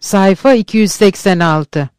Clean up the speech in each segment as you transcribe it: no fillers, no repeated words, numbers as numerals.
Sayfa 286.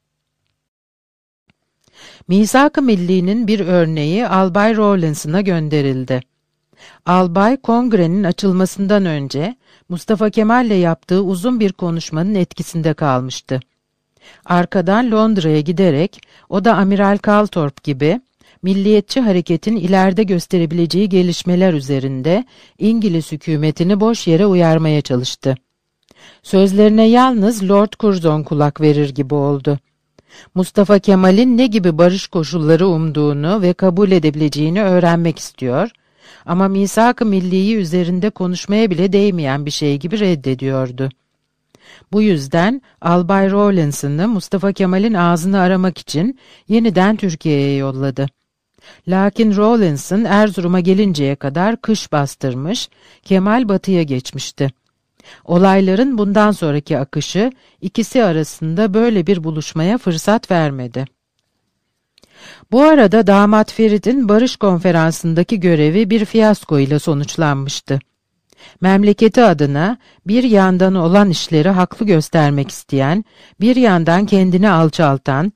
Misak-ı Milli'nin bir örneği Albay Rawlinson'a gönderildi. Albay, kongrenin açılmasından önce Mustafa Kemal'le yaptığı uzun bir konuşmanın etkisinde kalmıştı. Arkadan Londra'ya giderek, o da Amiral Kaltorp gibi, milliyetçi hareketin ileride gösterebileceği gelişmeler üzerinde İngiliz hükümetini boş yere uyarmaya çalıştı. Sözlerine yalnız Lord Curzon kulak verir gibi oldu. Mustafa Kemal'in ne gibi barış koşulları umduğunu ve kabul edebileceğini öğrenmek istiyor ama Misak-ı Milli'yi üzerinde konuşmaya bile değmeyen bir şey gibi reddediyordu. Bu yüzden Albay Rawlinson'ı Mustafa Kemal'in ağzını aramak için yeniden Türkiye'ye yolladı. Lakin Rawlinson Erzurum'a gelinceye kadar kış bastırmış, Kemal batıya geçmişti. Olayların bundan sonraki akışı ikisi arasında böyle bir buluşmaya fırsat vermedi. Bu arada damat Ferit'in barış konferansındaki görevi bir fiyasko ile sonuçlanmıştı. Memleketi adına bir yandan olan işleri haklı göstermek isteyen, bir yandan kendini alçaltan,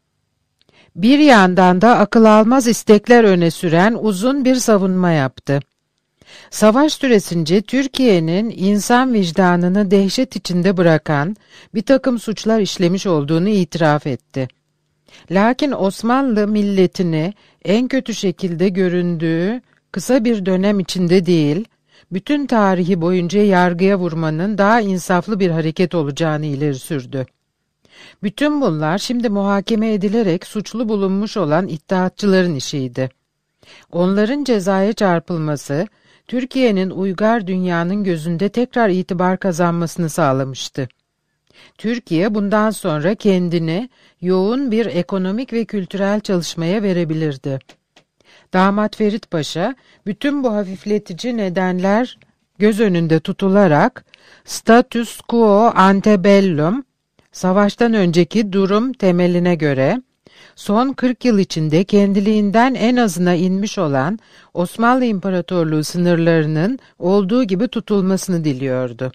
bir yandan da akıl almaz istekler öne süren uzun bir savunma yaptı. Savaş süresince Türkiye'nin insan vicdanını dehşet içinde bırakan bir takım suçlar işlemiş olduğunu itiraf etti. Lakin Osmanlı milletini en kötü şekilde göründüğü kısa bir dönem içinde değil, bütün tarihi boyunca yargıya vurmanın daha insaflı bir hareket olacağını ileri sürdü. Bütün bunlar şimdi muhakeme edilerek suçlu bulunmuş olan iddiatçıların işiydi. Onların cezaya çarpılması, Türkiye'nin uygar dünyanın gözünde tekrar itibar kazanmasını sağlamıştı. Türkiye bundan sonra kendini yoğun bir ekonomik ve kültürel çalışmaya verebilirdi. Damat Ferit Paşa, bütün bu hafifletici nedenler göz önünde tutularak status quo ante bellum, savaştan önceki durum temeline göre, son 40 yıl içinde kendiliğinden en azına inmiş olan Osmanlı İmparatorluğu sınırlarının olduğu gibi tutulmasını diliyordu.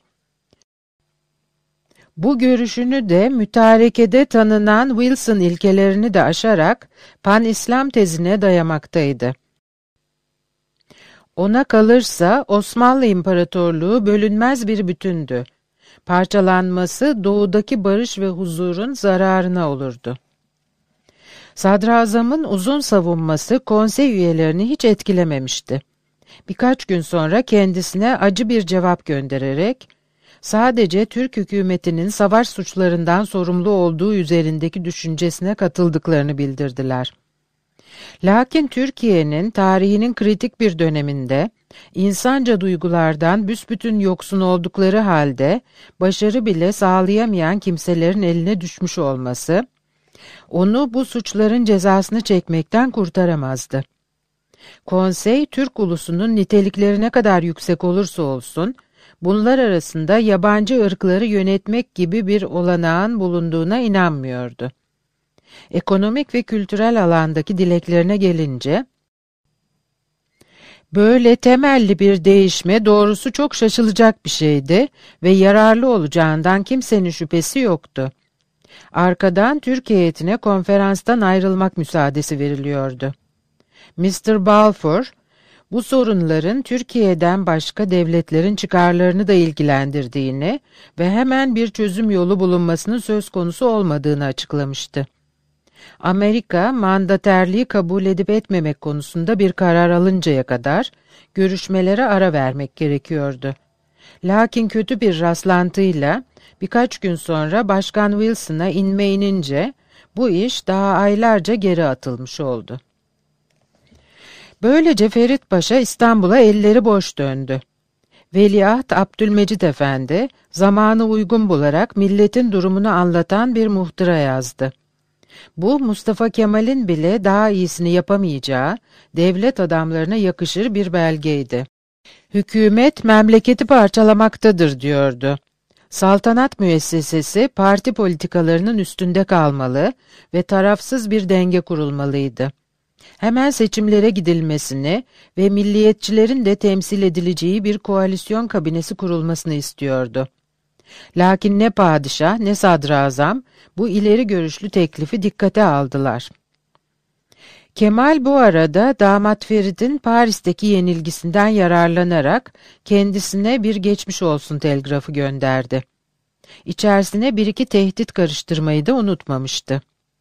Bu görüşünü de mütarekede tanınan Wilson ilkelerini de aşarak Pan-İslam tezine dayamaktaydı. Ona kalırsa Osmanlı İmparatorluğu bölünmez bir bütündü. Parçalanması doğudaki barış ve huzurun zararına olurdu. Sadrazamın uzun savunması konsey üyelerini hiç etkilememişti. Birkaç gün sonra kendisine acı bir cevap göndererek, sadece Türk hükümetinin savaş suçlarından sorumlu olduğu üzerindeki düşüncesine katıldıklarını bildirdiler. Lakin Türkiye'nin tarihinin kritik bir döneminde, insanca duygulardan büsbütün yoksun oldukları halde, başarı bile sağlayamayan kimselerin eline düşmüş olması, onu bu suçların cezasını çekmekten kurtaramazdı. Konsey, Türk ulusunun nitelikleri ne kadar yüksek olursa olsun, bunlar arasında yabancı ırkları yönetmek gibi bir olanağın bulunduğuna inanmıyordu. Ekonomik ve kültürel alandaki dileklerine gelince, böyle temelli bir değişme doğrusu çok şaşılacak bir şeydi ve yararlı olacağından kimsenin şüphesi yoktu. Arkadan Türk heyetine konferanstan ayrılmak müsaadesi veriliyordu. Mr. Balfour, bu sorunların Türkiye'den başka devletlerin çıkarlarını da ilgilendirdiğini ve hemen bir çözüm yolu bulunmasının söz konusu olmadığını açıklamıştı. Amerika, mandaterliği kabul edip etmemek konusunda bir karar alıncaya kadar görüşmelere ara vermek gerekiyordu. Lakin kötü bir rastlantıyla birkaç gün sonra Başkan Wilson'a inme inince bu iş daha aylarca geri atılmış oldu. Böylece Ferit Paşa İstanbul'a elleri boş döndü. Veliaht Abdülmecid Efendi zamanı uygun bularak milletin durumunu anlatan bir muhtıra yazdı. Bu Mustafa Kemal'in bile daha iyisini yapamayacağı devlet adamlarına yakışır bir belgeydi. Hükümet memleketi parçalamaktadır diyordu. Saltanat müessesesi parti politikalarının üstünde kalmalı ve tarafsız bir denge kurulmalıydı. Hemen seçimlere gidilmesini ve milliyetçilerin de temsil edileceği bir koalisyon kabinesi kurulmasını istiyordu. Lakin ne padişah ne sadrazam bu ileri görüşlü teklifi dikkate aldılar. Kemal bu arada damat Ferit'in Paris'teki yenilgisinden yararlanarak kendisine bir geçmiş olsun telgrafı gönderdi. İçerisine bir iki tehdit karıştırmayı da unutmamıştı.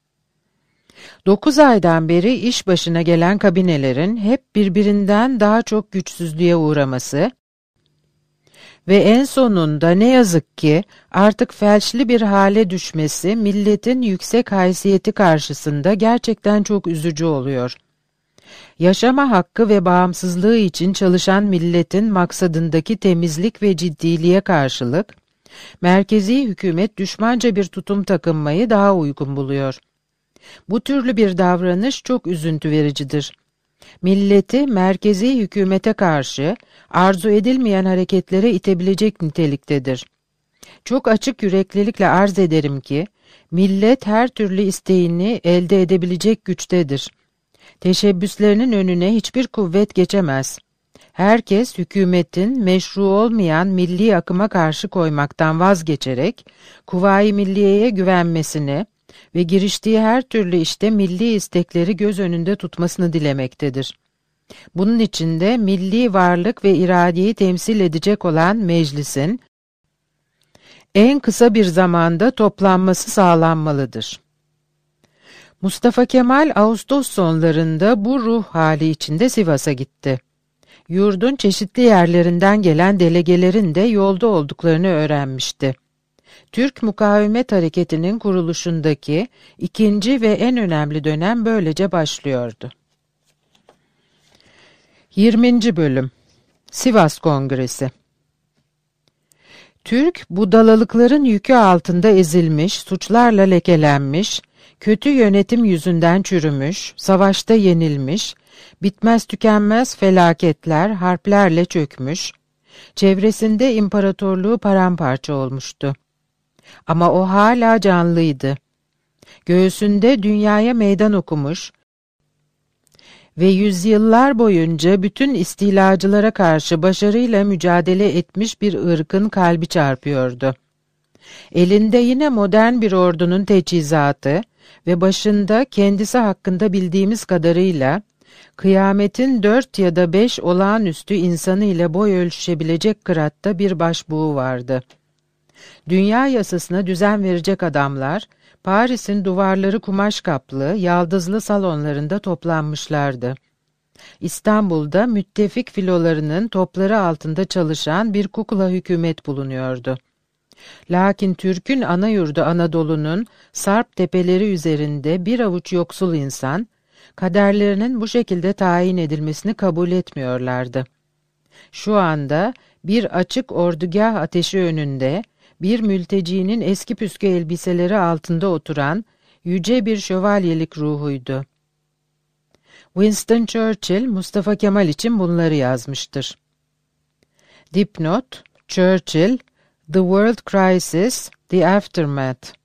9 aydan beri iş başına gelen kabinelerin hep birbirinden daha çok güçsüzlüğe uğraması ve en sonunda ne yazık ki artık felçli bir hale düşmesi milletin yüksek haysiyeti karşısında gerçekten çok üzücü oluyor. Yaşama hakkı ve bağımsızlığı için çalışan milletin maksadındaki temizlik ve ciddiliğe karşılık, merkezi hükümet düşmanca bir tutum takınmayı daha uygun buluyor. Bu türlü bir davranış çok üzüntü vericidir. Milleti merkezi hükümete karşı arzu edilmeyen hareketlere itebilecek niteliktedir. Çok açık yüreklilikle arz ederim ki, millet her türlü isteğini elde edebilecek güçtedir. Teşebbüslerinin önüne hiçbir kuvvet geçemez. Herkes hükümetin meşru olmayan milli akıma karşı koymaktan vazgeçerek, Kuvayi Milliye'ye güvenmesini ve giriştiği her türlü işte milli istekleri göz önünde tutmasını dilemektedir. Bunun için de milli varlık ve iradeyi temsil edecek olan meclisin en kısa bir zamanda toplanması sağlanmalıdır. Mustafa Kemal Ağustos sonlarında bu ruh hali içinde Sivas'a gitti. Yurdun çeşitli yerlerinden gelen delegelerin de yolda olduklarını öğrenmişti. Türk Mukavemet Hareketi'nin kuruluşundaki ikinci ve en önemli dönem böylece başlıyordu. 20. Bölüm Sivas Kongresi. Türk, budalalıkların yükü altında ezilmiş, suçlarla lekelenmiş, kötü yönetim yüzünden çürümüş, savaşta yenilmiş, bitmez tükenmez felaketler, harplerle çökmüş, çevresinde imparatorluğu paramparça olmuştu. Ama o hala canlıydı. Göğsünde dünyaya meydan okumuş ve yüzyıllar boyunca bütün istilacılara karşı başarıyla mücadele etmiş bir ırkın kalbi çarpıyordu. Elinde yine modern bir ordunun teçhizatı ve başında kendisi hakkında bildiğimiz kadarıyla kıyametin 4 ya da 5 olağanüstü insanı ile boy ölçüşebilecek kıratta bir başbuğu vardı. Dünya yasasına düzen verecek adamlar, Paris'in duvarları kumaş kaplı, yaldızlı salonlarında toplanmışlardı. İstanbul'da müttefik filolarının topları altında çalışan bir kukla hükümet bulunuyordu. Lakin Türk'ün ana yurdu Anadolu'nun sarp tepeleri üzerinde bir avuç yoksul insan, kaderlerinin bu şekilde tayin edilmesini kabul etmiyorlardı. Şu anda bir açık ordugah ateşi önünde, bir mültecinin eski püskü elbiseleri altında oturan yüce bir şövalyelik ruhuydu. Winston Churchill, Mustafa Kemal için bunları yazmıştır. Dipnot, Churchill, The World Crisis, The Aftermath.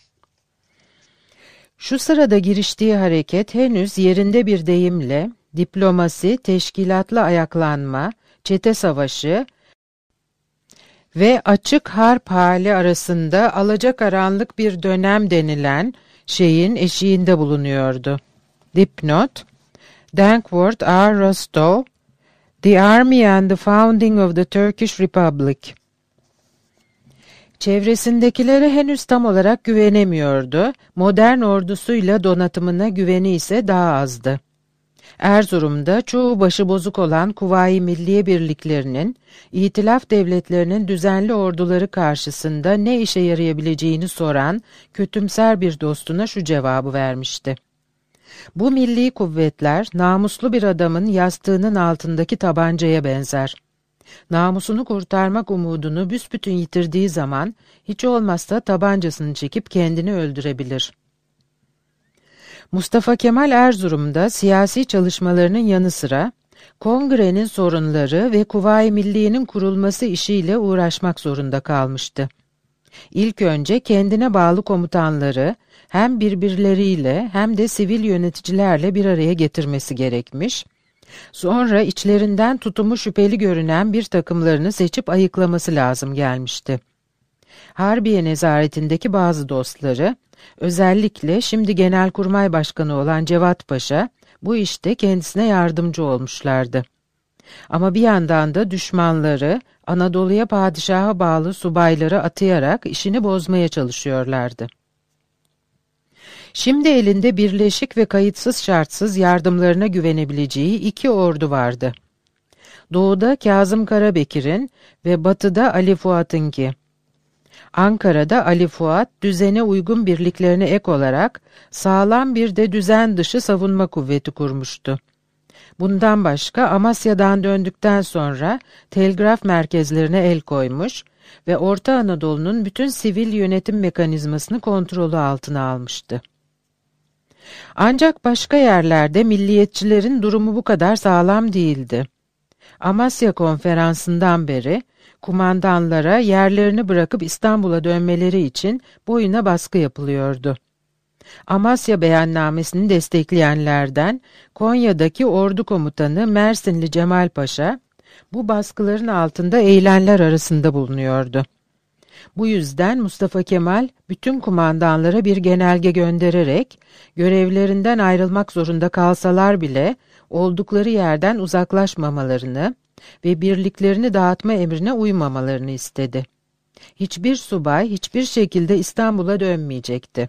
Şu sırada giriştiği hareket henüz yerinde bir deyimle, diplomasi, teşkilatlı ayaklanma, çete savaşı ve açık harp hali arasında alacakaranlık bir dönem denilen şeyin eşiğinde bulunuyordu. Dipnot, Dankworth R. Rostow, The Army and the Founding of the Turkish Republic. Çevresindekilere henüz tam olarak güvenemiyordu, modern ordusuyla donatımına güveni ise daha azdı. Erzurum'da çoğu başı bozuk olan Kuvayi Milliye birliklerinin, İtilaf devletlerinin düzenli orduları karşısında ne işe yarayabileceğini soran kötümser bir dostuna şu cevabı vermişti. Bu milli kuvvetler, namuslu bir adamın yastığının altındaki tabancaya benzer. Namusunu kurtarmak umudunu büsbütün yitirdiği zaman, hiç olmazsa tabancasını çekip kendini öldürebilir. Mustafa Kemal Erzurum'da siyasi çalışmalarının yanı sıra, kongrenin sorunları ve Kuvayi Milliye'nin kurulması işiyle uğraşmak zorunda kalmıştı. İlk önce kendine bağlı komutanları hem birbirleriyle hem de sivil yöneticilerle bir araya getirmesi gerekmiş, sonra içlerinden tutumu şüpheli görünen bir takımlarını seçip ayıklaması lazım gelmişti. Harbiye nezaretindeki bazı dostları, özellikle şimdi Genelkurmay Başkanı olan Cevat Paşa, bu işte kendisine yardımcı olmuşlardı. Ama bir yandan da düşmanları, Anadolu'ya padişaha bağlı subayları atayarak işini bozmaya çalışıyorlardı. Şimdi elinde birleşik ve kayıtsız şartsız yardımlarına güvenebileceği iki ordu vardı. Doğuda Kazım Karabekir'in ve batıda Ali Fuat'ınki. Ankara'da Ali Fuat, düzene uygun birliklerine ek olarak sağlam bir de düzen dışı savunma kuvveti kurmuştu. Bundan başka Amasya'dan döndükten sonra telgraf merkezlerine el koymuş ve Orta Anadolu'nun bütün sivil yönetim mekanizmasını kontrolü altına almıştı. Ancak başka yerlerde milliyetçilerin durumu bu kadar sağlam değildi. Amasya Konferansı'ndan beri kumandanlara yerlerini bırakıp İstanbul'a dönmeleri için boyuna baskı yapılıyordu. Amasya Beyannamesini destekleyenlerden Konya'daki ordu komutanı Mersinli Cemal Paşa, bu baskıların altında eğilenler arasında bulunuyordu. Bu yüzden Mustafa Kemal bütün kumandanlara bir genelge göndererek görevlerinden ayrılmak zorunda kalsalar bile oldukları yerden uzaklaşmamalarını ve birliklerini dağıtma emrine uymamalarını istedi. Hiçbir subay hiçbir şekilde İstanbul'a dönmeyecekti.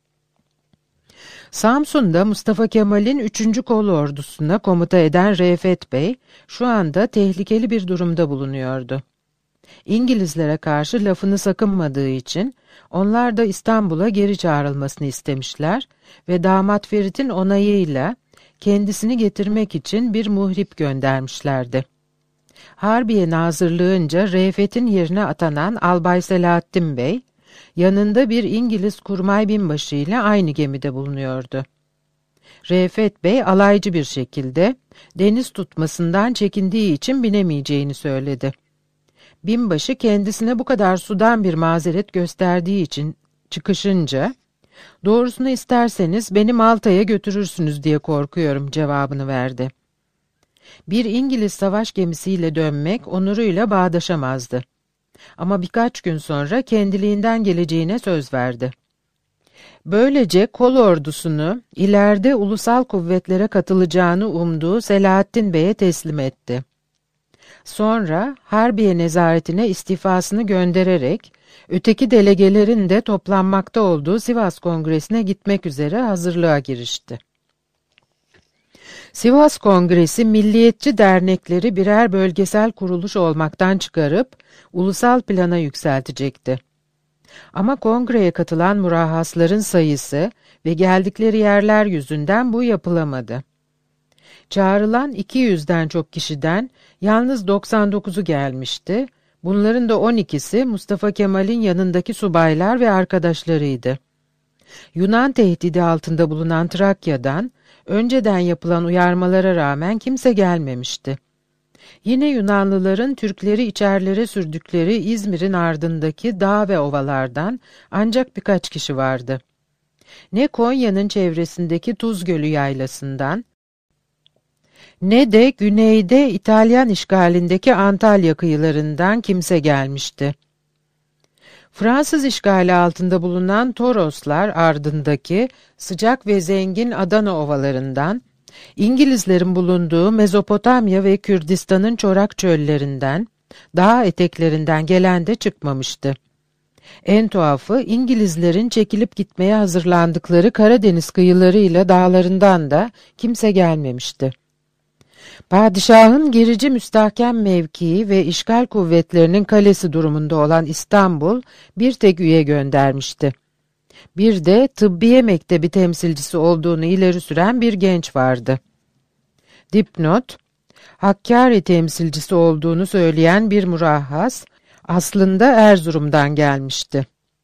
Samsun'da Mustafa Kemal'in 3. Kol Ordusu'na komuta eden Reşat Bey şu anda tehlikeli bir durumda bulunuyordu. İngilizlere karşı lafını sakınmadığı için onlar da İstanbul'a geri çağrılmasını istemişler ve damat Ferit'in onayıyla kendisini getirmek için bir muhrip göndermişlerdi. Harbiye Nazırlığınca Reşat'in yerine atanan Albay Selahattin Bey, yanında bir İngiliz kurmay binbaşı ile aynı gemide bulunuyordu. Reşat Bey alaycı bir şekilde deniz tutmasından çekindiği için binemeyeceğini söyledi. Binbaşı kendisine bu kadar sudan bir mazeret gösterdiği için çıkışınca, "Doğrusunu isterseniz beni Malta'ya götürürsünüz diye korkuyorum," cevabını verdi. Bir İngiliz savaş gemisiyle dönmek onuruyla bağdaşamazdı. Ama birkaç gün sonra kendiliğinden geleceğine söz verdi. Böylece kol ordusunu ileride ulusal kuvvetlere katılacağını umduğu Selahattin Bey'e teslim etti. Sonra Harbiye nezaretine istifasını göndererek öteki delegelerin de toplanmakta olduğu Sivas Kongresi'ne gitmek üzere hazırlığa girişti. Sivas Kongresi milliyetçi dernekleri birer bölgesel kuruluş olmaktan çıkarıp ulusal plana yükseltecekti. Ama kongreye katılan murahhasların sayısı ve geldikleri yerler yüzünden bu yapılamadı. Çağrılan 200'den çok kişiden yalnız 99'u gelmişti. Bunların da 12'si Mustafa Kemal'in yanındaki subaylar ve arkadaşlarıydı. Yunan tehdidi altında bulunan Trakya'dan önceden yapılan uyarmalara rağmen kimse gelmemişti. Yine Yunanlıların Türkleri içerilere sürdükleri İzmir'in ardındaki dağ ve ovalardan ancak birkaç kişi vardı. Ne Konya'nın çevresindeki Tuz Gölü yaylasından, ne de güneyde İtalyan işgalindeki Antalya kıyılarından kimse gelmişti. Fransız işgali altında bulunan Toroslar ardındaki sıcak ve zengin Adana ovalarından, İngilizlerin bulunduğu Mezopotamya ve Kürdistan'ın çorak çöllerinden, dağ eteklerinden gelen de çıkmamıştı. En tuhafı İngilizlerin çekilip gitmeye hazırlandıkları Karadeniz kıyılarıyla dağlarından da kimse gelmemişti. Padişahın gerici müstahkem mevkii ve işgal kuvvetlerinin kalesi durumunda olan İstanbul bir tek üye göndermişti. Bir de tıbbiye mektebi temsilcisi olduğunu ileri süren bir genç vardı. Dipnot, Hakkari temsilcisi olduğunu söyleyen bir murahhas, aslında Erzurum'dan gelmişti.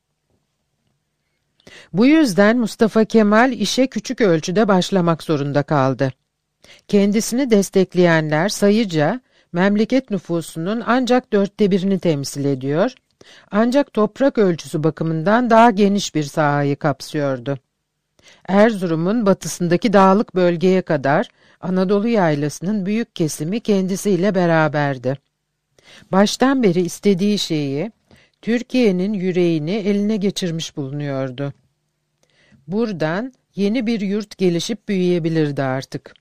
Bu yüzden Mustafa Kemal işe küçük ölçüde başlamak zorunda kaldı. Kendisini destekleyenler sayıca memleket nüfusunun ancak 1/4'ünü temsil ediyor, ancak toprak ölçüsü bakımından daha geniş bir sahayı kapsıyordu. Erzurum'un batısındaki dağlık bölgeye kadar Anadolu yaylasının büyük kesimi kendisiyle beraberdi. Baştan beri istediği şeyi, Türkiye'nin yüreğini eline geçirmiş bulunuyordu. Buradan yeni bir yurt gelişip büyüyebilirdi artık.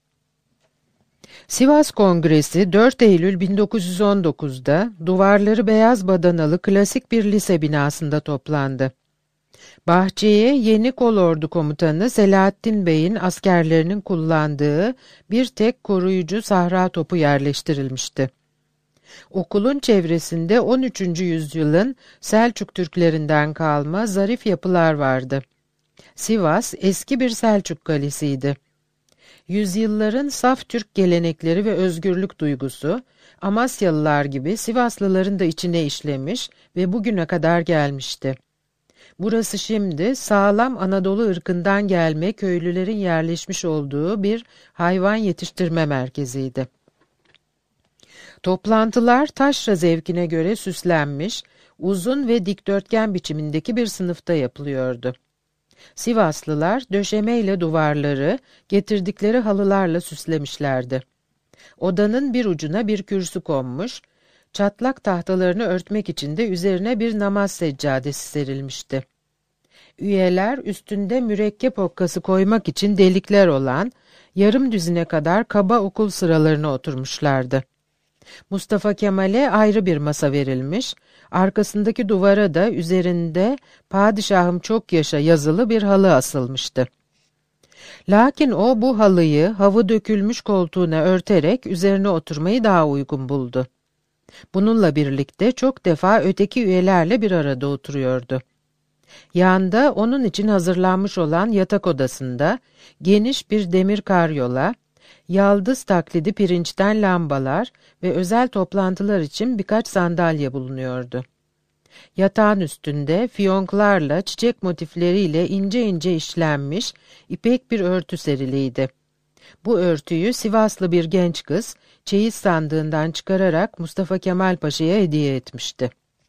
Sivas Kongresi 4 Eylül 1919'da duvarları beyaz badanalı klasik bir lise binasında toplandı. Bahçeye yeni kolordu komutanı Selahattin Bey'in askerlerinin kullandığı bir tek koruyucu sahra topu yerleştirilmişti. Okulun çevresinde 13. yüzyılın Selçuk Türklerinden kalma zarif yapılar vardı. Sivas eski bir Selçuk kalesiydi. Yüzyılların saf Türk gelenekleri ve özgürlük duygusu, Amasyalılar gibi Sivaslıların da içine işlemiş ve bugüne kadar gelmişti. Burası şimdi sağlam Anadolu ırkından gelme köylülerin yerleşmiş olduğu bir hayvan yetiştirme merkeziydi. Toplantılar taşra zevkine göre süslenmiş, uzun ve dikdörtgen biçimindeki bir sınıfta yapılıyordu. Sivaslılar döşemeyle duvarları, getirdikleri halılarla süslemişlerdi. Odanın bir ucuna bir kürsü konmuş, çatlak tahtalarını örtmek için de üzerine bir namaz seccadesi serilmişti. Üyeler üstünde mürekkep okkası koymak için delikler olan yarım düzine kadar kaba okul sıralarına oturmuşlardı. Mustafa Kemal'e ayrı bir masa verilmiş, arkasındaki duvara da üzerinde "Padişahım çok yaşa" yazılı bir halı asılmıştı. Lakin o bu halıyı havı dökülmüş koltuğuna örterek üzerine oturmayı daha uygun buldu. Bununla birlikte çok defa öteki üyelerle bir arada oturuyordu. Yanında onun için hazırlanmış olan yatak odasında geniş bir demir karyola, yaldız taklidi pirinçten lambalar ve özel toplantılar için birkaç sandalye bulunuyordu. Yatağın üstünde fiyonklarla, çiçek motifleriyle ince ince işlenmiş ipek bir örtü seriliydi. Bu örtüyü Sivaslı bir genç kız çeyiz sandığından çıkararak Mustafa Kemal Paşa'ya hediye etmişti.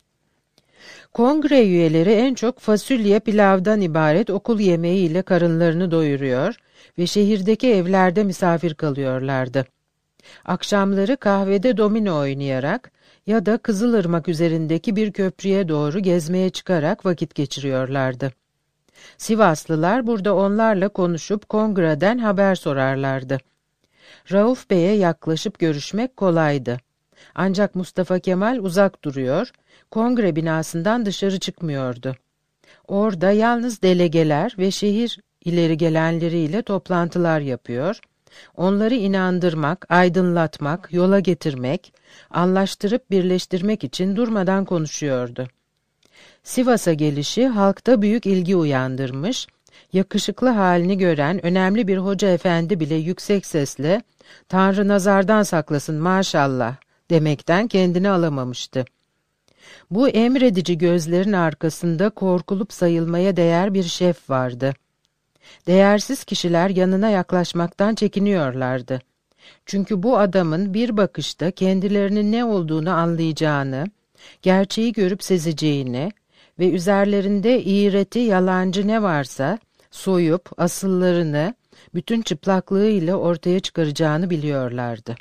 Kongre üyeleri en çok fasulye pilavdan ibaret okul yemeğiyle karınlarını doyuruyor ve şehirdeki evlerde misafir kalıyorlardı. Akşamları kahvede domino oynayarak ya da Kızılırmak üzerindeki bir köprüye doğru gezmeye çıkarak vakit geçiriyorlardı. Sivaslılar burada onlarla konuşup kongreden haber sorarlardı. Rauf Bey'e yaklaşıp görüşmek kolaydı. Ancak Mustafa Kemal uzak duruyor, kongre binasından dışarı çıkmıyordu. Orada yalnız delegeler ve şehir ileri gelenleriyle toplantılar yapıyor, onları inandırmak, aydınlatmak, yola getirmek, anlaştırıp birleştirmek için durmadan konuşuyordu. Sivas'a gelişi halkta büyük ilgi uyandırmış, yakışıklı halini gören önemli bir hoca efendi bile yüksek sesle "Tanrı nazardan saklasın maşallah" demekten kendini alamamıştı. Bu emredici gözlerin arkasında korkulup sayılmaya değer bir şef vardı. Değersiz kişiler yanına yaklaşmaktan çekiniyorlardı. Çünkü bu adamın bir bakışta kendilerinin ne olduğunu anlayacağını, gerçeği görüp sezeceğini ve üzerlerinde iğreti, yalancı ne varsa soyup asıllarını bütün çıplaklığıyla ortaya çıkaracağını biliyorlardı.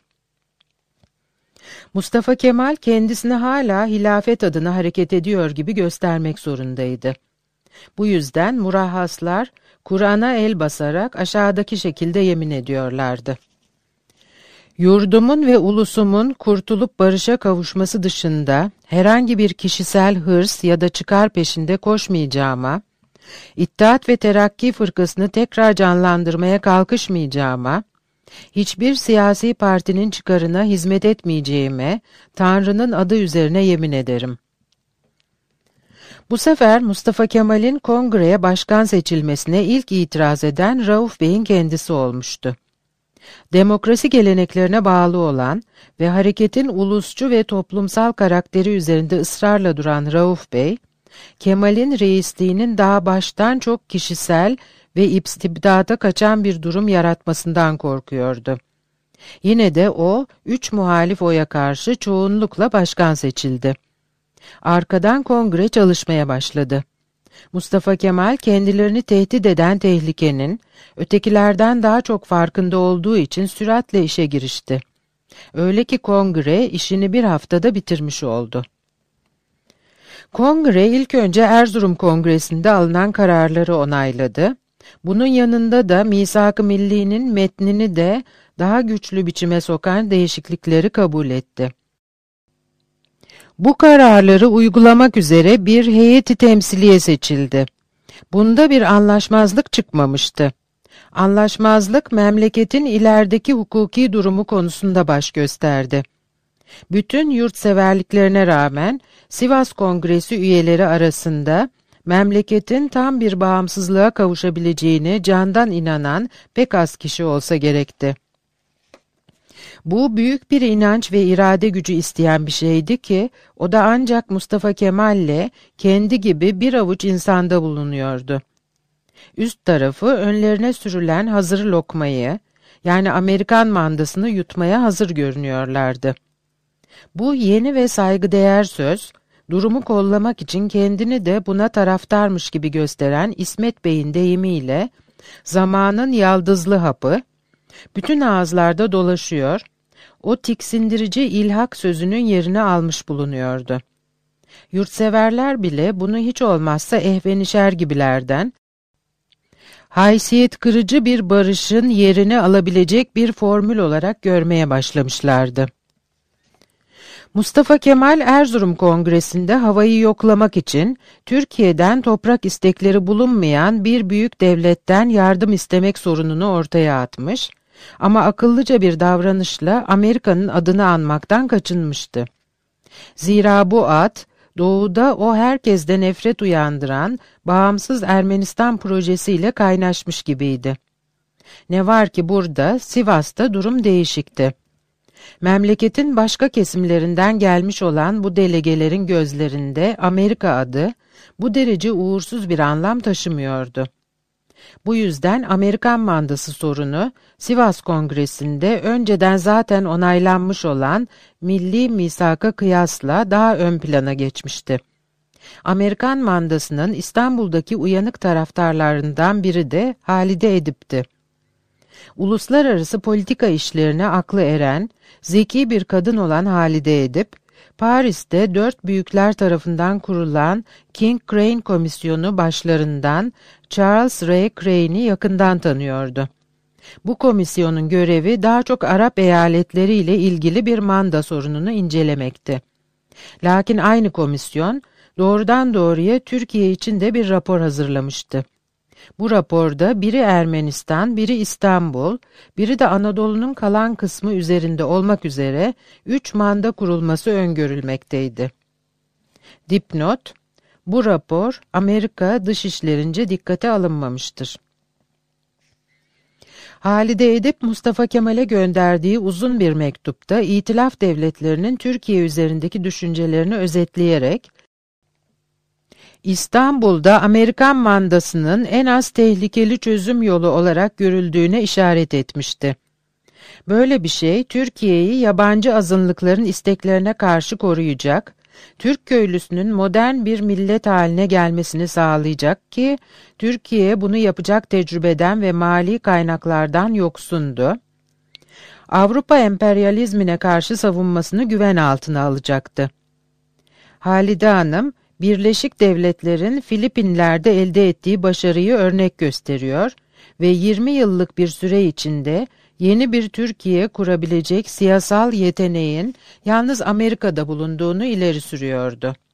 Mustafa Kemal kendisini hala hilafet adına hareket ediyor gibi göstermek zorundaydı. Bu yüzden murahhaslar Kur'an'a el basarak aşağıdaki şekilde yemin ediyorlardı. Yurdumun ve ulusumun kurtulup barışa kavuşması dışında herhangi bir kişisel hırs ya da çıkar peşinde koşmayacağıma, İttihat ve Terakki fırkasını tekrar canlandırmaya kalkışmayacağıma, hiçbir siyasi partinin çıkarına hizmet etmeyeceğime Tanrı'nın adı üzerine yemin ederim. Bu sefer Mustafa Kemal'in kongreye başkan seçilmesine ilk itiraz eden Rauf Bey'in kendisi olmuştu. Demokrasi geleneklerine bağlı olan ve hareketin ulusçu ve toplumsal karakteri üzerinde ısrarla duran Rauf Bey, Kemal'in reisliğinin daha baştan çok kişisel ve istibdata kaçan bir durum yaratmasından korkuyordu. Yine de o, 3 muhalif oya karşı çoğunlukla başkan seçildi. Arkadan kongre çalışmaya başladı. Mustafa Kemal kendilerini tehdit eden tehlikenin ötekilerden daha çok farkında olduğu için süratle işe girişti. Öyle ki kongre işini bir haftada bitirmiş oldu. Kongre ilk önce Erzurum Kongresi'nde alınan kararları onayladı. Bunun yanında da Misak-ı Milli'nin metnini de daha güçlü biçime sokan değişiklikleri kabul etti. Bu kararları uygulamak üzere bir heyeti temsiliye seçildi. Bunda bir anlaşmazlık çıkmamıştı. Anlaşmazlık memleketin ilerideki hukuki durumu konusunda baş gösterdi. Bütün yurtseverliklerine rağmen Sivas Kongresi üyeleri arasında memleketin tam bir bağımsızlığa kavuşabileceğine candan inanan pek az kişi olsa gerekti. Bu büyük bir inanç ve irade gücü isteyen bir şeydi ki o da ancak Mustafa Kemal'le kendi gibi bir avuç insanda bulunuyordu. Üst tarafı önlerine sürülen hazır lokmayı, yani Amerikan mandasını yutmaya hazır görünüyorlardı. Bu yeni ve saygıdeğer söz, durumu kollamak için kendini de buna taraftarmış gibi gösteren İsmet Bey'in deyimiyle zamanın yaldızlı hapı, bütün ağızlarda dolaşıyor, o tiksindirici ilhak sözünün yerini almış bulunuyordu. Yurtseverler bile bunu hiç olmazsa ehvenişer gibilerden, haysiyet kırıcı bir barışın yerini alabilecek bir formül olarak görmeye başlamışlardı. Mustafa Kemal Erzurum Kongresi'nde havayı yoklamak için Türkiye'den toprak istekleri bulunmayan bir büyük devletten yardım istemek sorununu ortaya atmış ama akıllıca bir davranışla Amerika'nın adını anmaktan kaçınmıştı. Zira bu ad, doğuda o herkeste nefret uyandıran bağımsız Ermenistan projesiyle kaynaşmış gibiydi. Ne var ki burada, Sivas'ta durum değişikti. Memleketin başka kesimlerinden gelmiş olan bu delegelerin gözlerinde Amerika adı bu derece uğursuz bir anlam taşımıyordu. Bu yüzden Amerikan mandası sorunu Sivas Kongresi'nde önceden zaten onaylanmış olan milli misaka kıyasla daha ön plana geçmişti. Amerikan mandasının İstanbul'daki uyanık taraftarlarından biri de Halide Edip'ti. Uluslararası politika işlerine aklı eren, zeki bir kadın olan Halide Edip, Paris'te 4 büyükler tarafından kurulan King Crane Komisyonu başlarından Charles Ray Crane'i yakından tanıyordu. Bu komisyonun görevi daha çok Arap eyaletleri ile ilgili bir manda sorununu incelemekti. Lakin aynı komisyon doğrudan doğruya Türkiye için de bir rapor hazırlamıştı. Bu raporda biri Ermenistan, biri İstanbul, biri de Anadolu'nun kalan kısmı üzerinde olmak üzere 3 manda kurulması öngörülmekteydi. Dipnot: bu rapor Amerika Dışişlerince dikkate alınmamıştır. Halide Edip, Mustafa Kemal'e gönderdiği uzun bir mektupta İtilaf devletlerinin Türkiye üzerindeki düşüncelerini özetleyerek, İstanbul'da Amerikan mandasının en az tehlikeli çözüm yolu olarak görüldüğüne işaret etmişti. Böyle bir şey Türkiye'yi yabancı azınlıkların isteklerine karşı koruyacak, Türk köylüsünün modern bir millet haline gelmesini sağlayacak ki Türkiye bunu yapacak tecrübeden ve mali kaynaklardan yoksundu. Avrupa emperyalizmine karşı savunmasını güven altına alacaktı. Halide Hanım, Birleşik Devletler'in Filipinler'de elde ettiği başarıyı örnek gösteriyor ve 20 yıllık bir süre içinde yeni bir Türkiye kurabilecek siyasal yeteneğin yalnız Amerika'da bulunduğunu ileri sürüyordu.